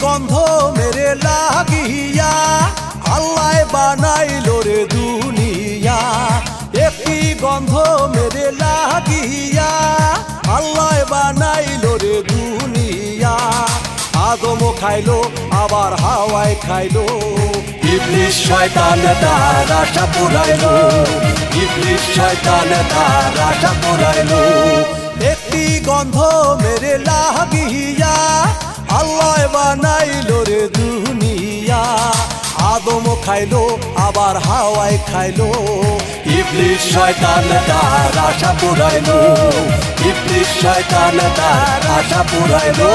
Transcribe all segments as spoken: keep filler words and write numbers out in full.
গন্ধ মেরে লাগিয়া আল্লাহ বানাইলো রে দুনিয়া। একটি গন্ধ মেরে লাগিয়া আল্লাহ বানাইলো রে দুনিয়া। আদম খাইলো আবার হাওয়ায় খাইলো, ইবলিস শয়তান তার আশা পুরাইলো, ইবলিস শয়তান তার আশা পুরাইলো। একটি গন্ধ মেরে লাগিয়া আল্লাহ বানাইলো রে দুনিয়া। আদম খাইলো আবার হাওয়ায় খাইলো, ইবলিস শয়তান তার আশা পুরাইলো, ইবলিস শয়তান তার আশা পুরাইলো।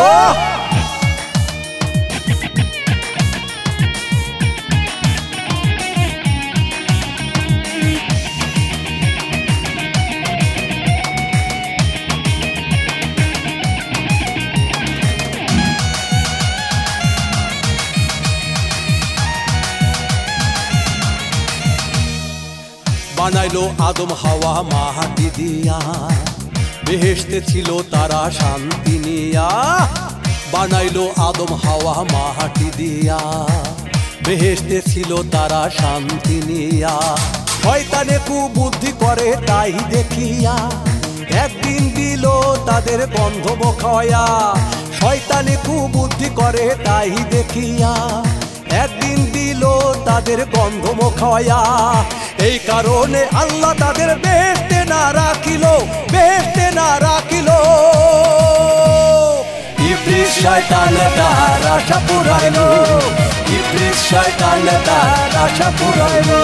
বানাইলো আদম হাওয়া মাটি দিয়া, বেহেশতে ছিল তারা শান্তি নিয়া। বানাইলো আদম হাওয়া মাটি দিয়া, বেহেশতে ছিল তারা শান্তি নিয়া। শয়তানে কুবুদ্ধি করে তাই দেখিয়া একদিন দিল তাদের গন্ধ বখায়া। শয়তানে কুবুদ্ধি করে তাই দেখিয়া একদিন দিল তাদের গন্ধ মুখায়া। এই কারণে আল্লাহ তাদের বেহেশতে না রাখিল, বেহেশতে না রাখিল। ইবলিস শয়তান তার আশা পুরাইলো, ইবলিস শয়তান তার আশা পুরাইলো।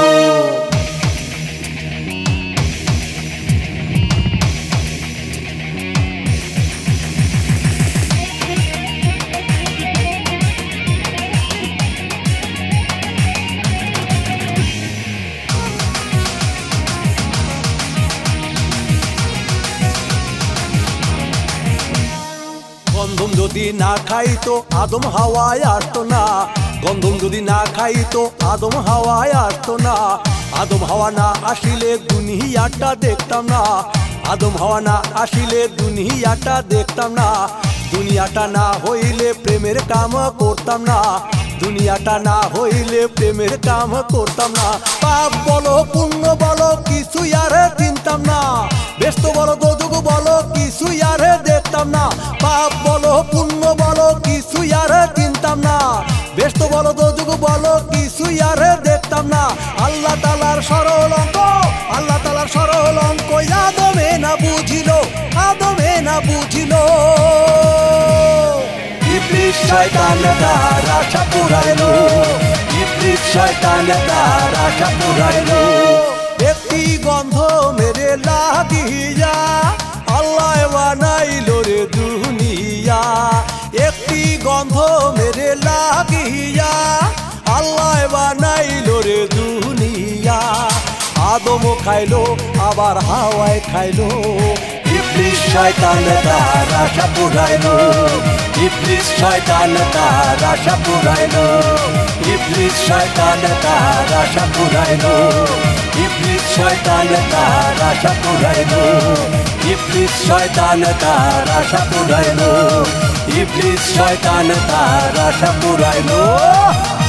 গন্ধম যদি না খাইতো আদম হাওয়ায় আসতো না, গন্ধম যদি না খাইতো আদম হাওয়ায় আসতো না। আদম হাওয়া না আসিলে দুনিয়াটা দেখতাম না, আদম হাওয়া না আসিলে দুনিয়াটা দেখতাম না। দুনিয়াটা না হইলে প্রেমের কাম করতাম না, দুনিয়াটা না হইলে প্রেমের কাম করতাম না। পাপ বলো পুণ্য বলো কিছু আর চিনতাম না, ব্যস্ত বলো দোজখ বলো কিছু আর দেখতাম না। পাপ বলো পুণ্য বলো কিছু আর চিনতাম না, ব্যস্ত বলো দোজখ বলো কিছু আর দেখতাম না। আল্লাহ তাআলার সরল অঙ্ক, আল্লাহ তাআলার সরল অঙ্ক আদমে না বুঝিল, আদমে না বুঝিল। ইবলিস শয়তান তার আশা পুরাইলো, ইবলিস শয়তান তার আশা পুরাইলো। একটি গন্ধ মেরে লাগিয়া আল্লাহ বানাইলো রে দুনিয়া। একটি গন্ধ মেরে লাগিয়া আল্লাহ বানাইলো রে দুনিয়া। আদম খাইলো আবার হাওয়ায় খাইলো, ইবলিস শয়তান তার আশা পুরাইলো, ইবলিস শয়তান তার আশা পুরাইলো, ইবলিস শয়তান তার আশা পুরাইলো, ইবলিস শয়তান তার আশা পুরাইলো, ইবলিস শয়তান তার আশা পুরাইলো, ইবলিস শয়তান তার আশা পুরাইলো।